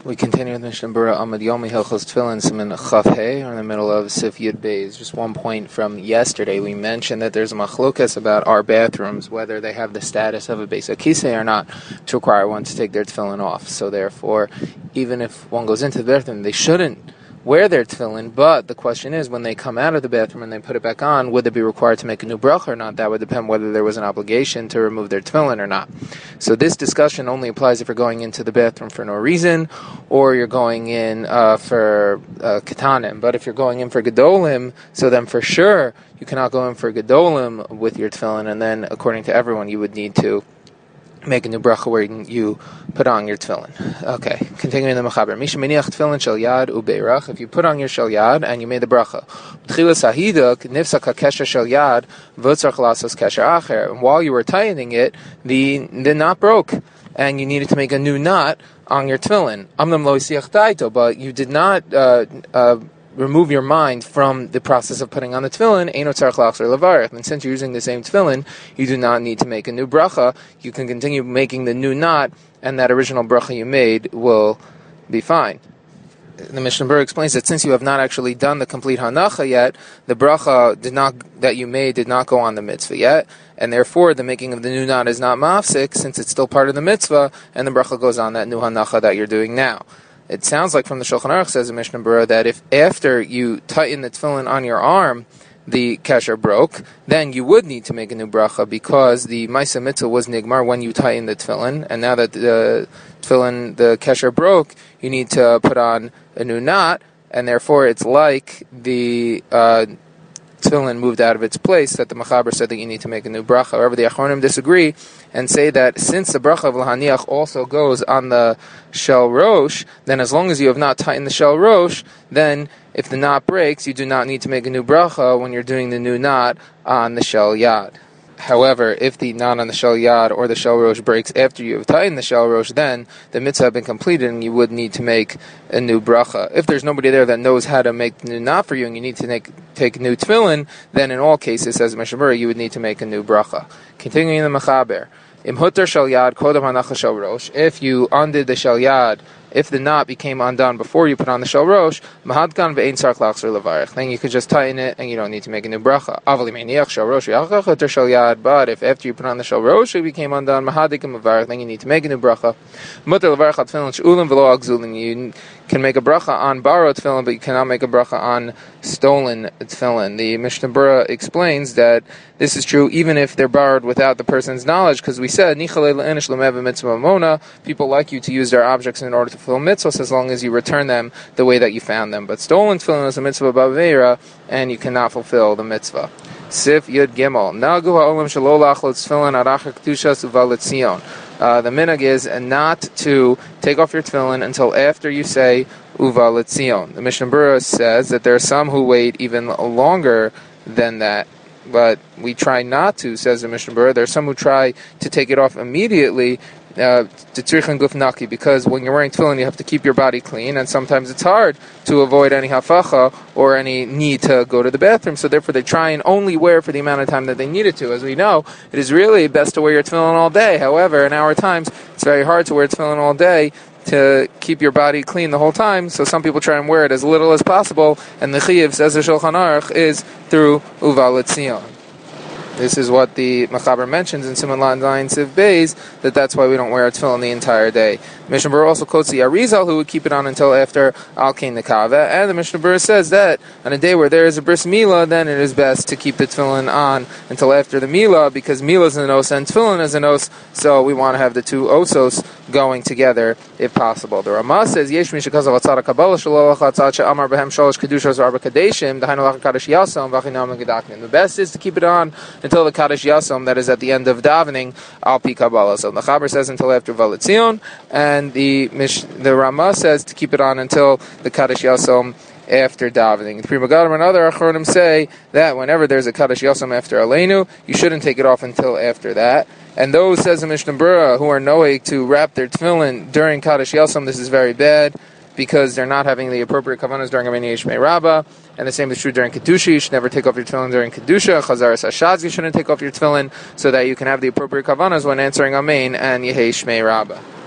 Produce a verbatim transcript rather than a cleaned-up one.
We continue with Mishnah Berurah Amud Yomi Hilchos Tefillin Siman Chaf Hey. We're in the middle of Sif Yud Beis. Just one point from yesterday. We mentioned that there's a machlokas about our bathrooms, whether they have the status of a Beis HaKisei or not, to require one to take their tefillin off. So therefore, even if one goes into the bathroom, they shouldn't wear their tefillin, but the question is, when they come out of the bathroom and they put it back on, would they be required to make a new bracha or not? That would depend whether there was an obligation to remove their tefillin or not. So this discussion only applies if you're going into the bathroom for no reason, or you're going in uh, for uh, katanim. But if you're going in for gedolim, so then for sure you cannot go in for gedolim with your tefillin, and then according to everyone, you would need to make a new bracha where you put on your tefillin. Okay, continuing the mechaber. Misha miniach tefillin shel yad ubeirach. If you put on your shel yad and you made the bracha, tchilas hahiduk nifsak hakesher shel yad v'tzarch lasos kesher acher. And while you were tightening it, the the knot broke, and you needed to make a new knot on your tefillin. Amnam lo yisiach taito, but you did not uh, uh, remove your mind from the process of putting on the tefillin, eino tzarich lachzor levarich. And since you're using the same tefillin, you do not need to make a new bracha. You can continue making the new knot, and that original bracha you made will be fine. The Mishnah Berurah explains that since you have not actually done the complete hanacha yet, the bracha did not that you made did not go on the mitzvah yet, and therefore the making of the new knot is not mafsik, since it's still part of the mitzvah, and the bracha goes on that new hanacha that you're doing now. It sounds like from the Shulchan Aruch, says the Mishnah Berurah, that if after you tighten the tefillin on your arm, the kesher broke, then you would need to make a new bracha, because the Maisa Mitzvah was nigmar when you tighten the tefillin, and now that the tefillin, the kesher broke, you need to put on a new knot, and therefore it's like the uh, tefillin moved out of its place, that the Mechaber said that you need to make a new bracha. However, the Achronim disagree and say that since the bracha of Lahaniach also goes on the shel rosh, then as long as you have not tightened the shel rosh, then if the knot breaks, you do not need to make a new bracha when you're doing the new knot on the shel yad. However, if the knot on the shel yad or the shel rosh breaks after you have tightened the shel rosh, then the mitzvah has been completed and you would need to make a new bracha. If there's nobody there that knows how to make the new knot for you and you need to make, take new tefillin, then in all cases, says Mishnah Berurah, you would need to make a new bracha. Continuing the mechaber. Im hutter shel yad kodam hanacha shel rosh. If you undid the shel yad, if the knot became undone before you put on the shel rosh, mahadkan ve'ein tzarich lachzor levarich. Then you could just tighten it and you don't need to make a new bracha. Avali meiniach shel rosh yachach hutter shel yad. But if after you put on the shel rosh it became undone, mahadikim levarich, then you need to make a new bracha. Mutter levarich at tefillin she'ulim v'lo agzulin. You can make a bracha on borrowed tefillin, but you cannot make a bracha on stolen tefillin. The Mishnah Berurah explains that this is true even if they're borrowed without the person's knowledge, because we said people like you to use their objects in order to fulfill mitzvahs as long as you return them the way that you found them. But stolen tefillin is a mitzvah b'aveira, and you cannot fulfill the mitzvah. Sif Yud Gimel. Nagu ha'olam shelo lachlot tefillin aracha kedushas uvalet Zion. Uh, the minhag is not to take off your tefillin until after you say uvalet Zion. The Mishnah Berurah says that there are some who wait even longer than that, but we try not to, says the Mishnah Berurah. There are some who try to take it off immediately, uh, to tzrichen guf naki, because when you're wearing tefillin, you have to keep your body clean, and sometimes it's hard to avoid any hafacha or any need to go to the bathroom, so therefore they try and only wear for the amount of time that they need it to. As we know, it is really best to wear your tefillin all day. However, in our times, it's very hard to wear tefillin all day to keep your body clean the whole time, so some people try and wear it as little as possible, and the chiyuv, says the Shulchan Aruch, is through uvalet Zion. This is what the Mechaber mentions in Siman Lan Zayin Siv Beis, that that's why we don't wear our tefillin the entire day. Mishnah Berurah also quotes the Arizal, who would keep it on until after Al Kain Nekava, and the Mishnah Berurah says that on a day where there is a bris milah, then it is best to keep the tefillin on until after the milah, because milah is an os and tefillin is an os, so we want to have the two osos going together if possible. The Ramah says, Yesh mi shekazav atzad HaKabbalah shelo lach atzad she'amar behem shalosh kedushos v'arba kadeshim dahainu lach kadosh yasam v'achinam gedaknim. The best is to keep it on until the Kadosh Yasam, that is at the end of davening, al pi Kabbalah. So the Chaber says until after Valet Zion, and the Mish, the Ramah says to keep it on until the Kadosh Yasam after davening. The Pri Megadim and other Achronim say that whenever there's a Kadosh Yasam after Aleinu, you shouldn't take it off until after that. And those, says the Mishnah Berurah, who are noeg to wrap their tefillin during Kadosh Yasam, this is very bad, because they're not having the appropriate kavanas during Amini Yishmei Rabbah, and the same is true during Kedusha. You should never take off your tefillin during Kedusha. Chazaras Hashaz, you shouldn't take off your tefillin, so that you can have the appropriate kavanas when answering Amen and Yehei Shmei Rabbah.